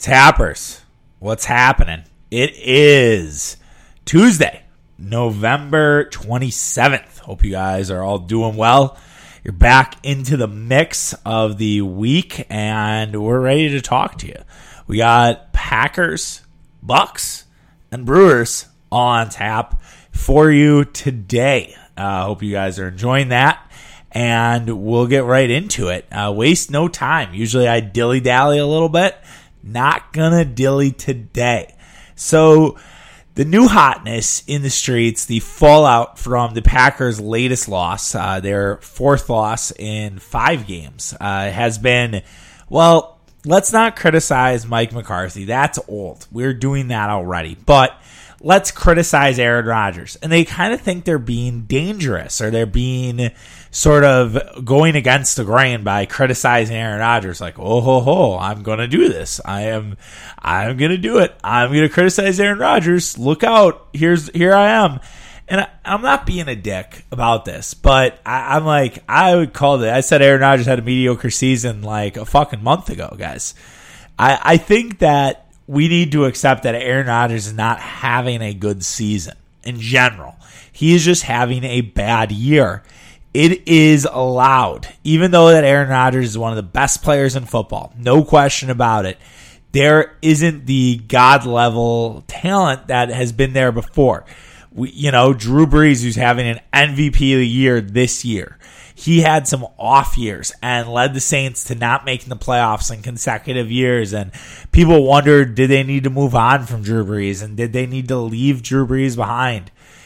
Tappers, what's happening? It is Tuesday, November 27th. Hope you guys are all doing well. You're back into the mix of the week, and we're ready to talk to you. We got Packers, Bucks, and Brewers on tap for you today. Hope you guys are enjoying that, and we'll get right into it. Waste no time. Usually I dilly-dally a little bit. Not gonna dilly today. So the new hotness in the streets, the fallout from the Packers' latest loss, their fourth loss in 5 games, has been, well, let's not criticize Mike McCarthy. That's old. We're doing that already. But let's criticize Aaron Rodgers. And they kind of think they're being dangerous, or they're being sort of going against the grain by criticizing Aaron Rodgers. Like, I'm going to do this. I'm going to do it. I'm going to criticize Aaron Rodgers. Look out. Here I am. And I'm not being a dick about this, but I'm like, I would call it. I said Aaron Rodgers had a mediocre season like a fucking month ago, guys. I think that we need to accept that Aaron Rodgers is not having a good season in general. He is just having a bad year. It is allowed, even though that Aaron Rodgers is one of the best players in football, no question about it. There isn't the God-level talent that has been there before. Drew Brees, who's having an MVP of the year this year, he had some off years and led the Saints to not making the playoffs in consecutive years. And people wondered, did they need to move on from Drew Brees? And did they need to leave Drew Brees behind?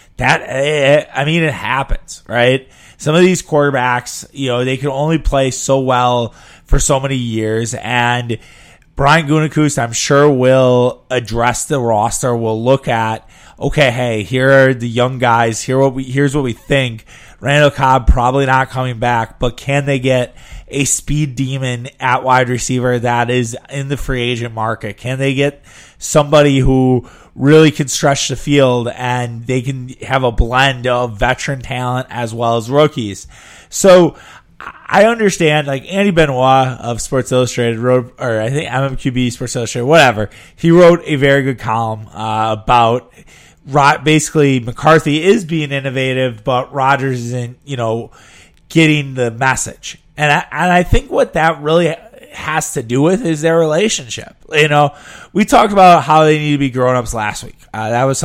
It happens, right? Some of these quarterbacks, they can only play so well for so many years. And Brian Gutekunst, I'm sure, will address the roster. We'll look at, okay, hey, here are the young guys. Here's what we think. Randall Cobb probably not coming back, but can they get a speed demon at wide receiver that is in the free agent market? Can they get somebody who really can stretch the field and they can have a blend of veteran talent as well as rookies? So I understand, like Andy Benoit of Sports Illustrated wrote, or I think MMQB, Sports Illustrated, whatever. He wrote a very good column about basically McCarthy is being innovative, but Rodgers isn't, getting the message. And I think what that really has to do with is their relationship. We talked about how they need to be grown-ups last week. That was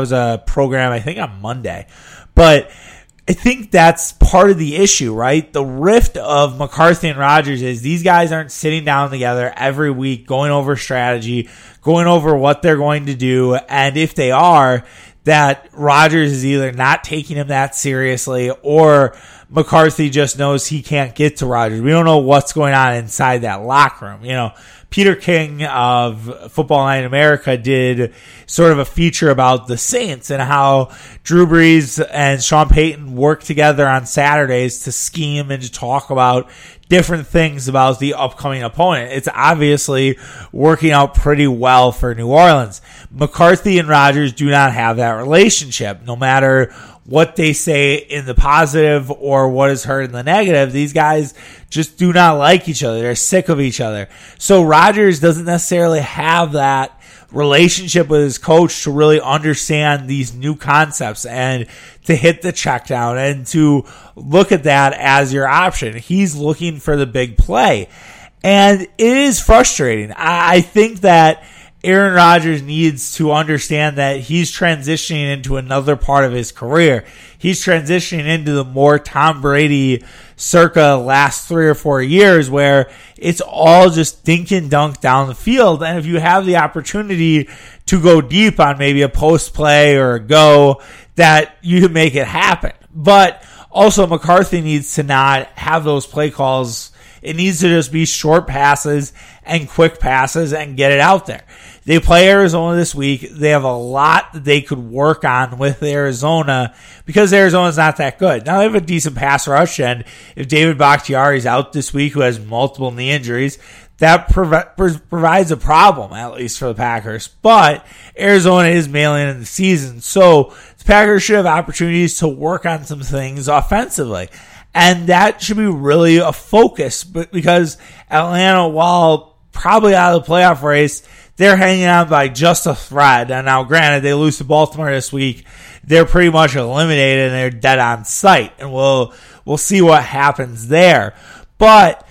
a program, I think, on Monday. But I think that's part of the issue, right? The rift of McCarthy and Rodgers is these guys aren't sitting down together every week, going over strategy, going over what they're going to do. And if they are, that Rodgers is either not taking him that seriously or McCarthy just knows he can't get to Rodgers. We don't know what's going on inside that locker room. Peter King of Football Night in America did sort of a feature about the Saints and how Drew Brees and Sean Payton work together on Saturdays to scheme and to talk about different things about the upcoming opponent. It's obviously working out pretty well for New Orleans. McCarthy and Rodgers do not have that relationship. No matter what they say in the positive or what is heard in the negative, these guys just do not like each other. They're sick of each other. So Rodgers doesn't necessarily have that relationship with his coach to really understand these new concepts and to hit the check down and to look at that as your option. He's looking for the big play. And it is frustrating. I think that Aaron Rodgers needs to understand that he's transitioning into another part of his career. He's transitioning into the more Tom Brady circa last 3 or 4 years where it's all just dink and dunk down the field. And if you have the opportunity to go deep on maybe a post play or a go, that you can make it happen. But also McCarthy needs to not have those play calls. It needs to just be short passes and quick passes and get it out there. They play Arizona this week. They have a lot that they could work on with Arizona because Arizona's not that good. Now they have a decent pass rush, and if David Bakhtiari's out this week, who has multiple knee injuries, that provides a problem, at least for the Packers. But Arizona is mailing in the season, so the Packers should have opportunities to work on some things offensively. And that should be really a focus, but because Atlanta, while probably out of the playoff race. They're hanging on by just a thread. And now, granted, they lose to Baltimore this week. They're pretty much eliminated and they're dead on sight. And we'll see what happens there. But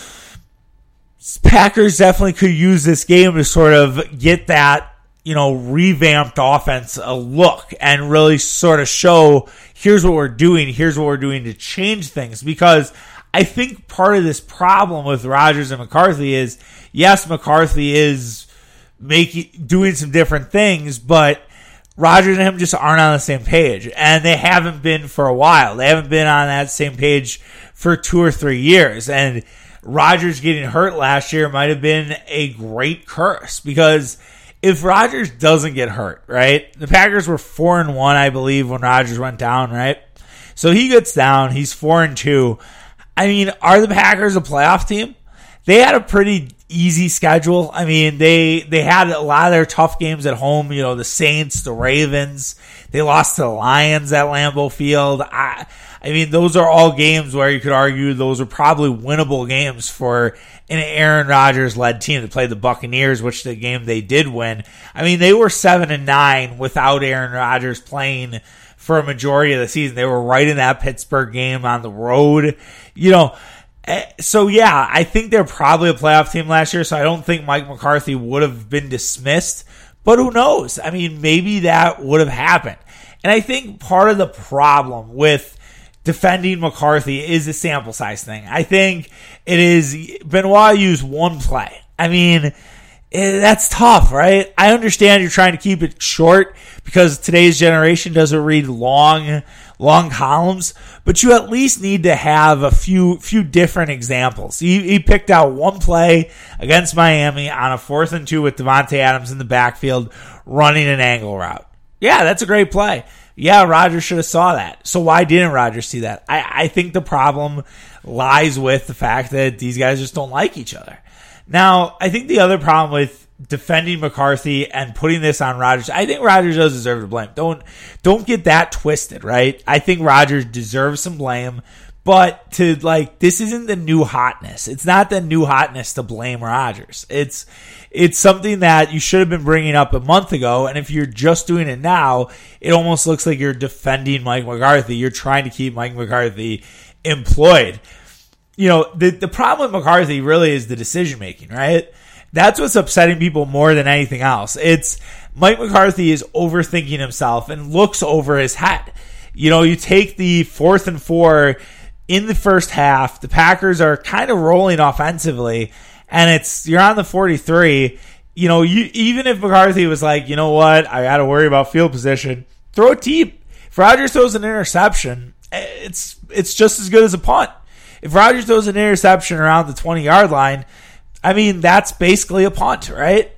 Packers definitely could use this game to sort of get that, revamped offense a look and really sort of show, here's what we're doing to change things. Because I think part of this problem with Rodgers and McCarthy is, yes, McCarthy is doing some different things, but Rodgers and him just aren't on the same page. And they haven't been for a while. They haven't been on that same page for 2 or 3 years. And Rodgers getting hurt last year might have been a great curse, because if Rodgers doesn't get hurt, right? The Packers were 4-1, I believe, when Rodgers went down, right? So he gets down. He's 4-2. I mean, are the Packers a playoff team? They had a pretty easy schedule. I mean, they had a lot of their tough games at home. The Saints, the Ravens. They lost to the Lions at Lambeau Field. I mean, those are all games where you could argue those are probably winnable games for an Aaron Rodgers-led team. They played the Buccaneers, which the game they did win. I mean, they were 7-9 without Aaron Rodgers playing for a majority of the season. They were right in that Pittsburgh game on the road. So, yeah, I think they're probably a playoff team last year, so I don't think Mike McCarthy would have been dismissed. But who knows? I mean, maybe that would have happened. And I think part of the problem with defending McCarthy is a sample size thing. I think it is Benoit used one play. I mean, that's tough, right? I understand you're trying to keep it short because today's generation doesn't read long columns, but you at least need to have a few different examples. He picked out one play against Miami on a 4th and 2 with Devontae Adams in the backfield running an angle route. Yeah, that's a great play. Yeah, Rodgers should have saw that. So why didn't Rodgers see that? I think the problem lies with the fact that these guys just don't like each other. Now, I think the other problem with defending McCarthy and putting this on Rodgers, I think Rodgers does deserve the blame. Don't get that twisted, right? I think Rodgers deserves some blame, but this isn't the new hotness. It's not the new hotness to blame Rodgers. It's something that you should have been bringing up a month ago, and if you're just doing it now, it almost looks like you're defending Mike McCarthy. You're trying to keep Mike McCarthy employed. The problem with McCarthy really is the decision-making, right? That's what's upsetting people more than anything else. It's Mike McCarthy is overthinking himself and looks over his head. You take the 4th and 4 in the first half. The Packers are kind of rolling offensively, and you're on the 43. Even if McCarthy was like, you know what, I got to worry about field position, throw it deep. If Rodgers throws an interception, it's just as good as a punt. If Rodgers throws an interception around the 20-yard line, I mean, that's basically a punt, right?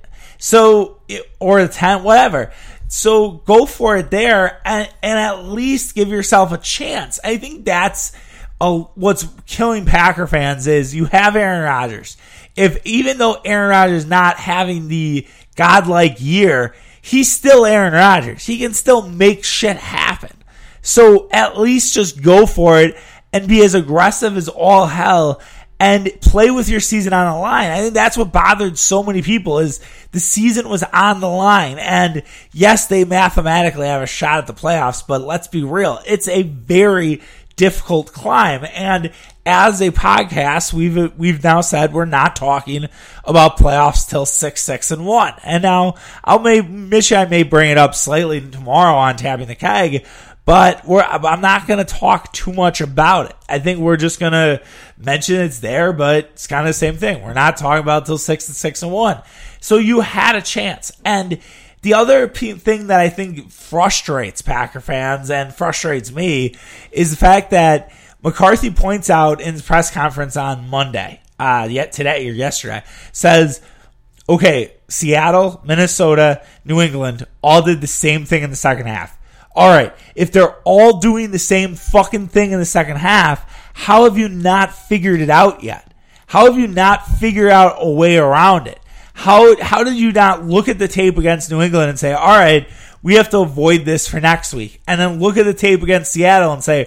Or a 10, whatever. So go for it there and at least give yourself a chance. I think that's what's killing Packer fans is you have Aaron Rodgers. Even though Aaron Rodgers is not having the godlike year, he's still Aaron Rodgers. He can still make shit happen. So at least just go for it and be as aggressive as all hell and play with your season on the line. I think that's what bothered so many people is the season was on the line. And yes, they mathematically have a shot at the playoffs, but let's be real. It's a very difficult climb. And as a podcast, we've now said we're not talking about playoffs till 6-1. And now I may bring it up slightly tomorrow on Tapping the Keg, but I'm not going to talk too much about it. I think we're just going to mention it's there, but it's kind of the same thing. We're not talking about it till 6-1. So you had a chance. And the other thing that I think frustrates Packer fans and frustrates me is the fact that McCarthy points out in his press conference on Monday, today or yesterday, says, okay, Seattle, Minnesota, New England all did the same thing in the second half. All right, if they're all doing the same fucking thing in the second half, how have you not figured it out yet? How have you not figured out a way around it? How did you not look at the tape against New England and say, all right, we have to avoid this for next week? And then look at the tape against Seattle and say,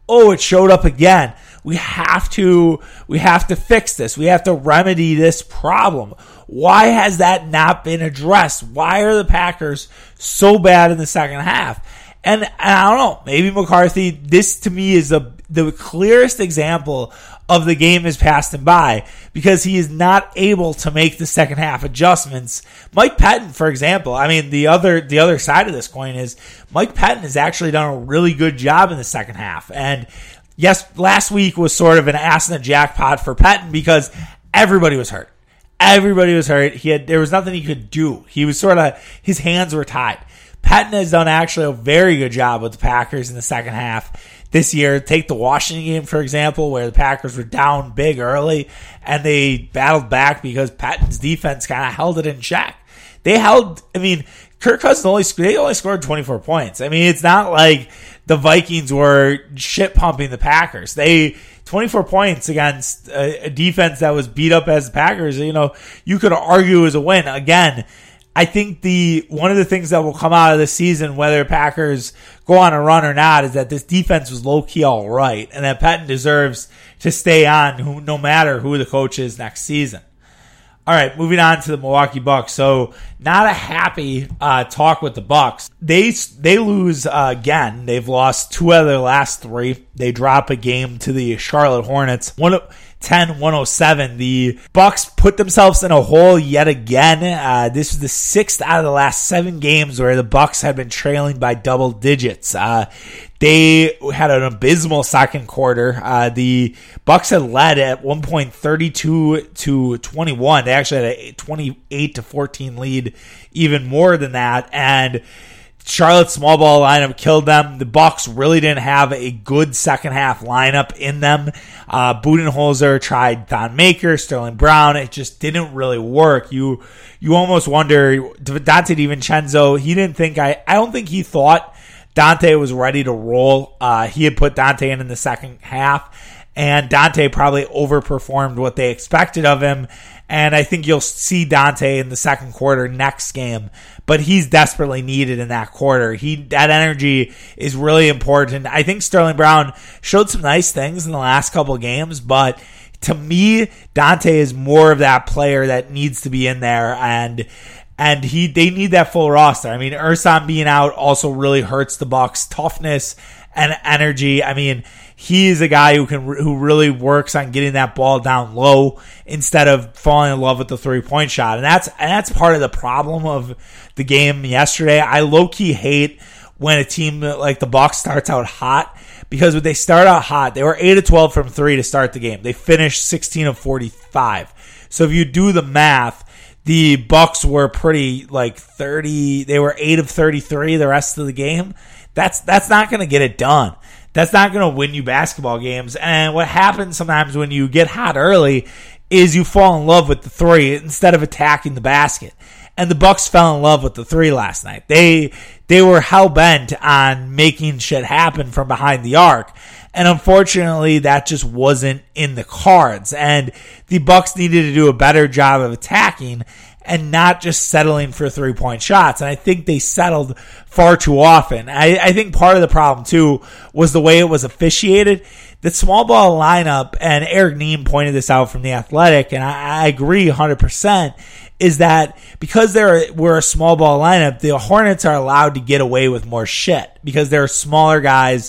oh, it showed up again. We have to fix this. We have to remedy this problem. Why has that not been addressed? Why are the Packers so bad in the second half? And I don't know, maybe McCarthy, this to me is the clearest example of the game has passed him by because he is not able to make the second half adjustments. Mike Pettin, for example, I mean, the other side of this coin is Mike Pettin has actually done a really good job in the second half. And yes, last week was sort of an ass in the jackpot for Pettin because everybody was hurt. Everybody was hurt. There was nothing he could do. He was his hands were tied. Pettin has done actually a very good job with the Packers in the second half this year. Take the Washington game, for example, where the Packers were down big early and they battled back because Pettin's defense kind of held it in check. Kirk Cousins they only scored 24 points. I mean, it's not like the Vikings were shit pumping the Packers. 24 points against a defense that was beat up as the Packers, you could argue is a win. Again, I think one of the things that will come out of this season, whether Packers go on a run or not, is that this defense was low-key all right, and that Pettin deserves to stay on no matter who the coach is next season. All right, moving on to the Milwaukee Bucks. So not a happy talk with the Bucks. They lose again. They've lost 2 out of their last 3. They drop a game to the Charlotte Hornets. 110-107. The Bucks put themselves in a hole yet again. This was the 6th out of the last 7 games where the Bucks had been trailing by double digits. They had an abysmal second quarter. The Bucks had led at one point 32-21. They actually had a 28-14 lead, even more than that. And Charlotte's small ball lineup killed them. The Bucks really didn't have a good second half lineup in them. Budenholzer tried Thon Maker, Sterling Brown. It just didn't really work. You almost wonder, Dante DiVincenzo, I don't think he thought Dante was ready to roll. He had put Dante in the second half, and Dante probably overperformed what they expected of him. And I think you'll see Dante in the second quarter next game, but he's desperately needed in that quarter. That energy is really important. I think Sterling Brown showed some nice things in the last couple of games, but to me, Dante is more of that player that needs to be in there, and they need that full roster. I mean, Ersan being out also really hurts the Bucks' toughness and energy. I mean, he is a guy who really works on getting that ball down low instead of falling in love with the 3-point shot. And that's part of the problem of the game yesterday. I low-key hate when a team like the Bucks starts out hot, because when they start out hot, they were 8-12 from 3 to start the game. They finished 16-45. So if you do the math, the Bucks were pretty 30. They were 8-33 the rest of the game. That's not going to get it done. That's not going to win you basketball games. And what happens sometimes when you get hot early is you fall in love with the 3 instead of attacking the basket. And the Bucks fell in love with the 3 last night. They were hell-bent on making shit happen from behind the arc. And unfortunately, that just wasn't in the cards. And the Bucks needed to do a better job of attacking and not just settling for 3-point shots. And I think they settled far too often. I think part of the problem, too, was the way it was officiated. The small ball lineup, and Eric Nehm pointed this out from The Athletic, and I agree 100%, is that because we're a small ball lineup, the Hornets are allowed to get away with more shit because they're smaller guys.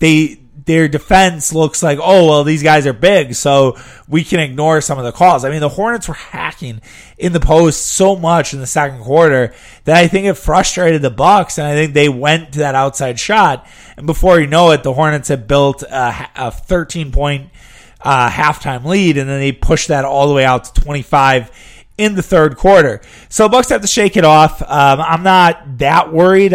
Their defense looks like, oh, well, these guys are big, so we can ignore some of the calls. I mean, the Hornets were hacking in the post so much in the second quarter that I think it frustrated the Bucks, and I think they went to that outside shot. And before you know it, the Hornets had built a 13-point halftime lead, and then they pushed that all the way out to 25 in the third quarter. So the Bucks have to shake it off. I'm not that worried.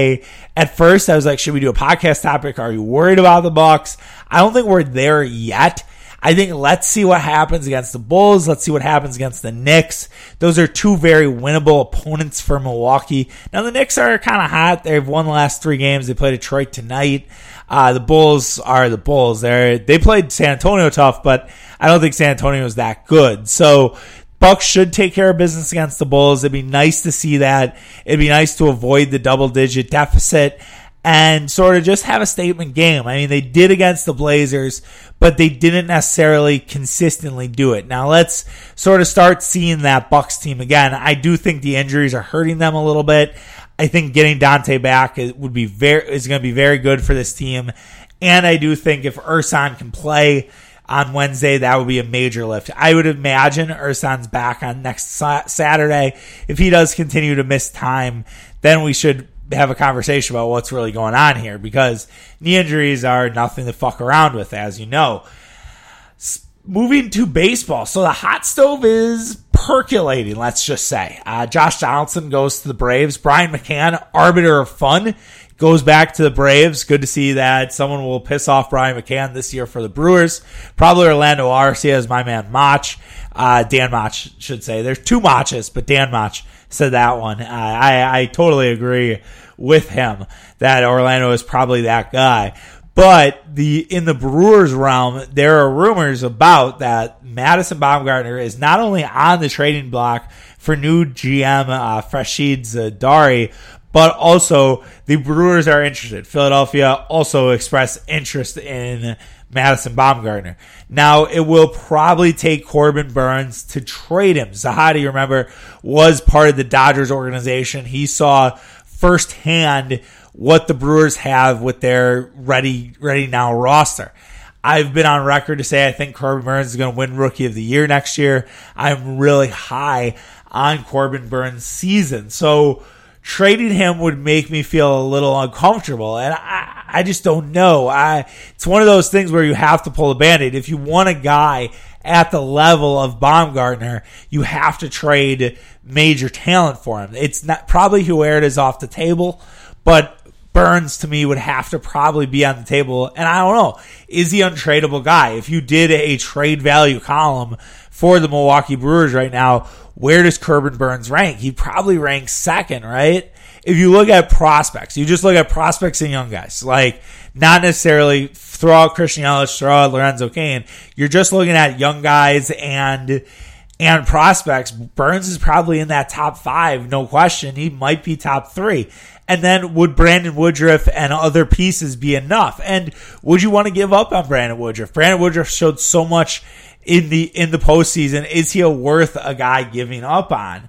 At first, I was like, should we do a podcast topic? Are you worried about the Bucks? I don't think we're there yet. I think let's see what happens against the Bulls. Let's see what happens against the Knicks. Those are 2 very winnable opponents for Milwaukee. Now, the Knicks are kind of hot. They've won the last 3 games. They play Detroit tonight. The Bulls are the Bulls. They played San Antonio tough, but I don't think San Antonio is that good. So Bucks should take care of business against the Bulls. It'd be nice to see that. It'd be nice to avoid the double-digit deficit. and sort of just have a statement game. I mean, they did against the Blazers, but they didn't necessarily consistently do it. Now let's sort of start seeing that Bucks team again. I do think the injuries are hurting them a little bit. I think getting Dante back is going to be very good for this team. And I do think if Ersan can play on Wednesday, that would be a major lift. I would imagine Ersan's back on next Saturday. If he does continue to miss time, then we should have a conversation about what's really going on here, because knee injuries are nothing to fuck around with, as you know. Moving to baseball. So the hot stove is percolating, let's just say. Josh Donaldson goes to the Braves. Brian McCann, arbiter of fun, goes back to the Braves. Good to see that someone will piss off Brian McCann this year for the Brewers. Probably Orlando Arcia is my man Mach. Dan Mach should say. There's two Machs, but Dan Mach said that one. I totally agree with him that Orlando is probably that guy. But in the Brewers realm, there are rumors about that Madison Bumgarner is not only on the trading block for new GM Rashid Zadari, but also the Brewers are interested. Philadelphia also expressed interest in Madison Bumgarner. Now, it will probably take Corbin Burnes to trade him. Zahadi, you remember, was part of the Dodgers organization. He saw firsthand what the Brewers have with their ready now roster. I've been on record to say I think Corbin Burnes is going to win Rookie of the Year next year. I'm really high on Corbin Burnes' season. So trading him would make me feel a little uncomfortable, and I just don't know. It's one of those things where you have to pull a Band-Aid. If you want a guy at the level of Bumgarner, you have to trade major talent for him. It's not probably Huerta is off the table, but Burnes to me would have to probably be on the table. And I don't know, is he an untradeable guy? If you did a trade value column for the Milwaukee Brewers right now, where does Corbin Burnes rank? He probably ranks second, right? If you look at prospects, you just look at prospects and young guys, like not necessarily throw out Christian Yelich, throw out Lorenzo Cain. You're just looking at young guys and prospects. Burnes is probably in that top 5, no question. He might be top 3. And then would Brandon Woodruff and other pieces be enough? And would you want to give up on Brandon Woodruff? Brandon Woodruff showed so much in the postseason. Is he worth a guy giving up on?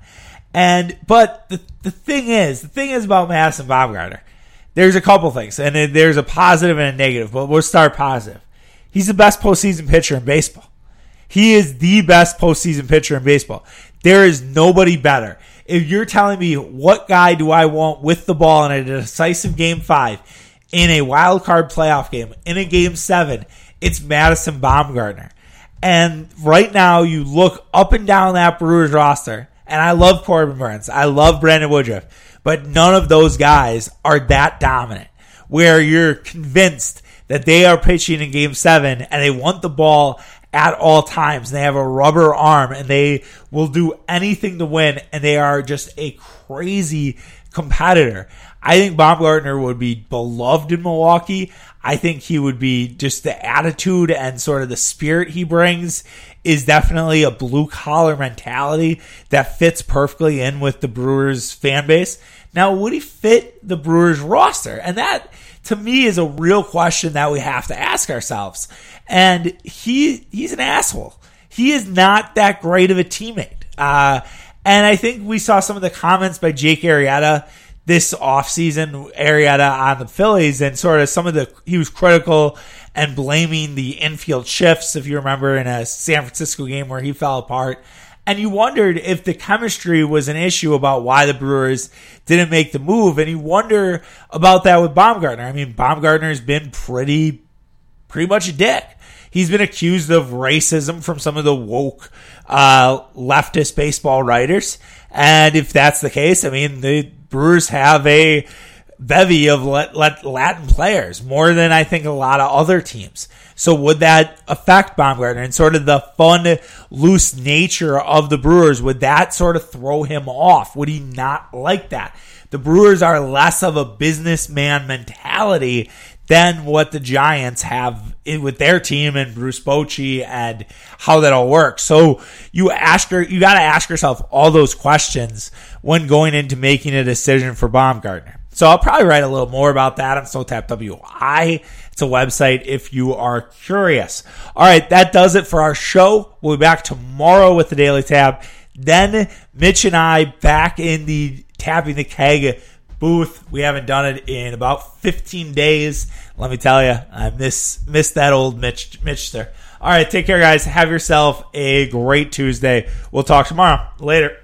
But the thing is about Madison Bumgarner, there's a couple things, and there's a positive and a negative, but we'll start positive. He's the best postseason pitcher in baseball. He is the best postseason pitcher in baseball. There is nobody better. If you're telling me what guy do I want with the ball in a decisive Game 5, in a wild card playoff game, in a Game 7, it's Madison Bumgarner. And right now, you look up and down that Brewers roster, and I love Corbin Burnes, I love Brandon Woodruff, but none of those guys are that dominant, where you're convinced that they are pitching in Game 7 and they want the ball at all times. They have a rubber arm and they will do anything to win, and they are just a crazy competitor. I think Bumgarner would be beloved in Milwaukee. I think he would be just the attitude and sort of the spirit he brings is definitely a blue collar mentality that fits perfectly in with the Brewers fan base. Now, would he fit the Brewers roster? And that, to me, is a real question that we have to ask ourselves. And he's an asshole. He is not that great of a teammate. And I think we saw some of the comments by Jake Arrieta this offseason, Arrieta on the Phillies, and sort of he was critical and blaming the infield shifts, if you remember, in a San Francisco game where he fell apart. And you wondered if the chemistry was an issue about why the Brewers didn't make the move. And you wonder about that with Bumgarner. I mean, Bumgarner's been pretty much a dick. He's been accused of racism from some of the woke leftist baseball writers. And if that's the case, I mean, the Brewers have a bevy of Latin players, more than I think a lot of other teams. So would that affect Bumgarner and sort of the fun, loose nature of the Brewers? Would that sort of throw him off? Would he not like that? The Brewers are less of a businessman mentality than what the Giants have with their team and Bruce Bochy and how that all works. So you got to ask yourself all those questions when going into making a decision for Bumgarner. So I'll probably write a little more about that on StoneTap WI. It's a website if you are curious. All right, that does it for our show. We'll be back tomorrow with the Daily Tab. Then Mitch and I back in the Tapping the Keg booth. We haven't done it in about 15 days. Let me tell you, I miss that old Mitch there. All right, take care, guys. Have yourself a great Tuesday. We'll talk tomorrow. Later.